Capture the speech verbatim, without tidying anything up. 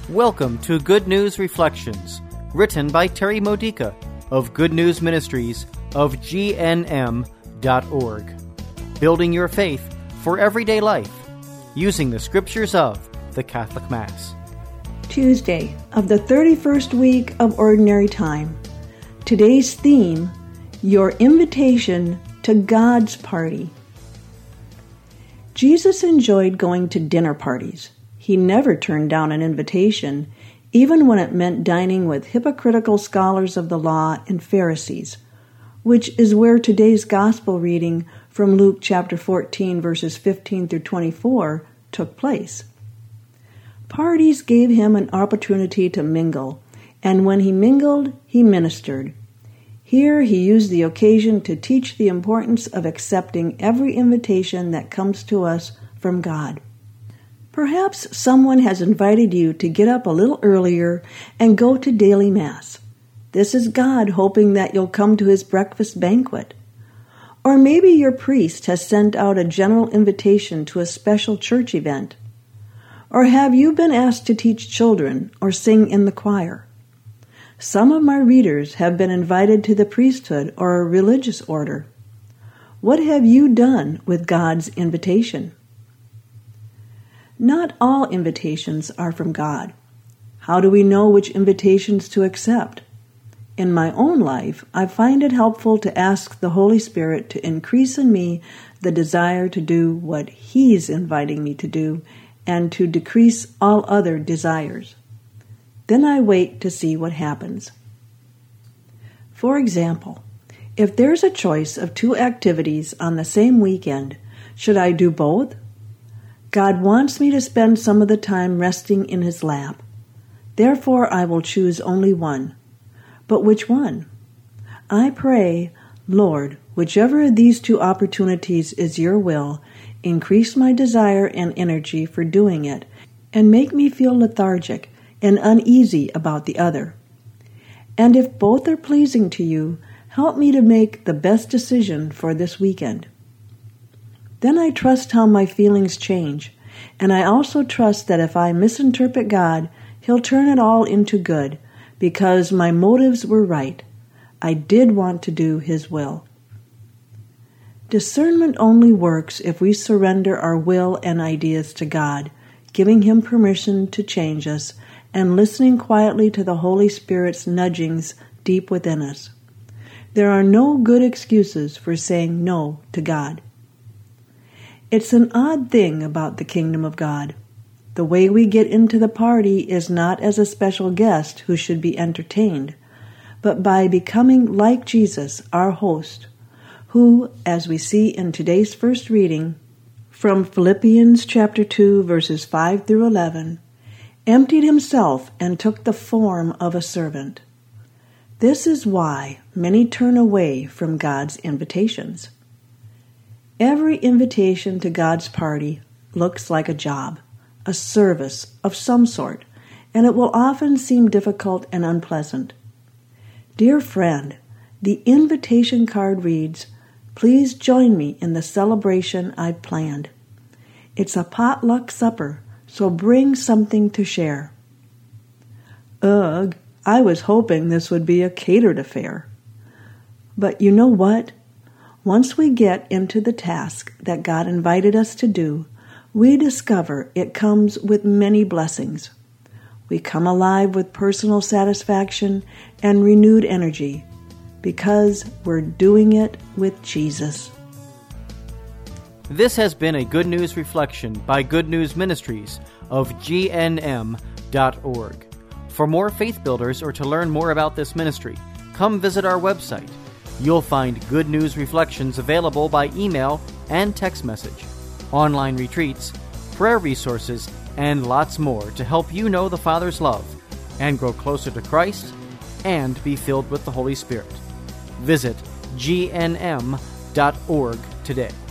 Welcome to Good News Reflections, written by Terry Modica of Good News Ministries of G N M dot org. Building your faith for everyday life, using the scriptures of the Catholic Mass. Tuesday of the thirty-first week of Ordinary Time. Today's theme, your invitation to God's party. Jesus enjoyed going to dinner parties. He never turned down an invitation, even when it meant dining with hypocritical scholars of the law and Pharisees, which is where today's gospel reading from Luke chapter fourteen, verses fifteen through twenty-four took place. Parties gave him an opportunity to mingle, and when he mingled, he ministered. Here he used the occasion to teach the importance of accepting every invitation that comes to us from God. Perhaps someone has invited you to get up a little earlier and go to daily Mass. This is God hoping that you'll come to his breakfast banquet. Or maybe your priest has sent out a general invitation to a special church event. Or have you been asked to teach children or sing in the choir? Some of my readers have been invited to the priesthood or a religious order. What have you done with God's invitation? Not all invitations are from God. How do we know which invitations to accept? In my own life, I find it helpful to ask the Holy Spirit to increase in me the desire to do what He's inviting me to do and to decrease all other desires. Then I wait to see what happens. For example, if there's a choice of two activities on the same weekend, should I do both? God wants me to spend some of the time resting in His lap. Therefore, I will choose only one. But which one? I pray, Lord, whichever of these two opportunities is your will, increase my desire and energy for doing it, and make me feel lethargic and uneasy about the other. And if both are pleasing to you, help me to make the best decision for this weekend. Then I trust how my feelings change, and I also trust that if I misinterpret God, He'll turn it all into good, because my motives were right. I did want to do His will. Discernment only works if we surrender our will and ideas to God, giving Him permission to change us, and listening quietly to the Holy Spirit's nudgings deep within us. There are no good excuses for saying no to God. It's an odd thing about the kingdom of God. The way we get into the party is not as a special guest who should be entertained, but by becoming like Jesus, our host, who, as we see in today's first reading, from Philippians chapter two, verses five through eleven, emptied himself and took the form of a servant. This is why many turn away from God's invitations. Every invitation to God's party looks like a job, a service of some sort, and it will often seem difficult and unpleasant. Dear friend, the invitation card reads, "Please join me in the celebration I've planned. It's a potluck supper, so bring something to share." Ugh, I was hoping this would be a catered affair. But you know what? Once we get into the task that God invited us to do, we discover it comes with many blessings. We come alive with personal satisfaction and renewed energy because we're doing it with Jesus. This has been a Good News Reflection by Good News Ministries of G N M dot org. For more faith builders or to learn more about this ministry, come visit our website. You'll find Good News Reflections available by email and text message, online retreats, prayer resources, and lots more to help you know the Father's love and grow closer to Christ and be filled with the Holy Spirit. Visit G N M dot org today.